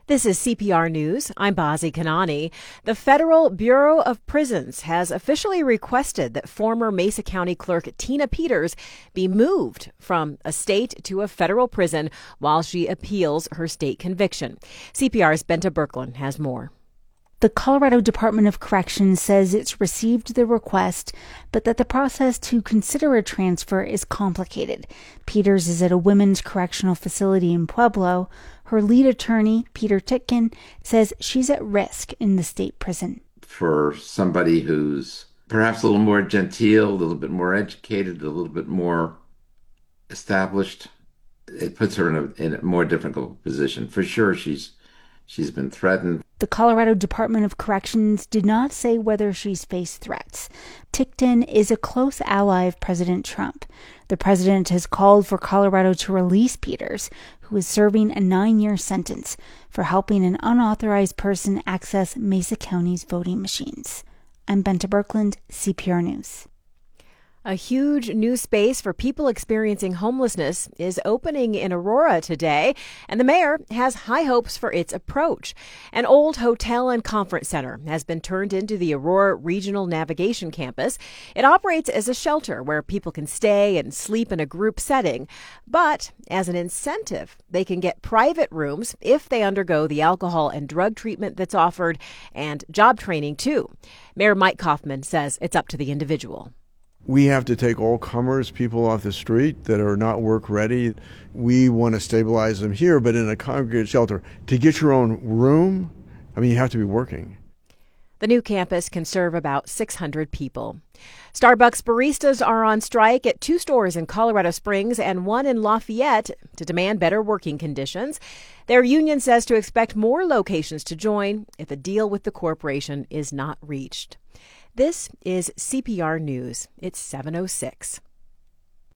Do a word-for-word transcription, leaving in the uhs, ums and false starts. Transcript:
This is C P R News. I'm Bazi Kanani. The Federal Bureau of Prisons has officially requested that former Mesa County Clerk Tina Peters be moved from a state to a federal prison while she appeals her state conviction. C P R's Benta Birkeland has more. The Colorado Department of Corrections says it's received the request, but that the process to consider a transfer is complicated. Peters is at a women's correctional facility in Pueblo. Her lead attorney, Peter Titkin, says she's at risk in the state prison. For somebody who's perhaps a little more genteel, a little bit more educated, a little bit more established, it puts her in a, in a more difficult position. For sure, she's she's been threatened. The Colorado Department of Corrections did not say whether she's faced threats. Titkin is a close ally of President Trump. The president has called for Colorado to release Peters, who is serving a nine-year sentence for helping an unauthorized person access Mesa County's voting machines. I'm Benta Birkeland, C P R News. A huge new space for people experiencing homelessness is opening in Aurora today, and the mayor has high hopes for its approach. An old hotel and conference center has been turned into the Aurora Regional Navigation Campus. It operates as a shelter where people can stay and sleep in a group setting. But as an incentive, they can get private rooms if they undergo the alcohol and drug treatment that's offered and job training, too. Mayor Mike Kaufman says it's up to the individual. We have to take all comers, people off the street that are not work ready. We want to stabilize them here, but in a congregate shelter. To get your own room, I mean, you have to be working. The new campus can serve about six hundred people. Starbucks baristas are on strike at two stores in Colorado Springs and one in Lafayette to demand better working conditions. Their union says to expect more locations to join if a deal with the corporation is not reached. This is C P R News. It's seven oh six.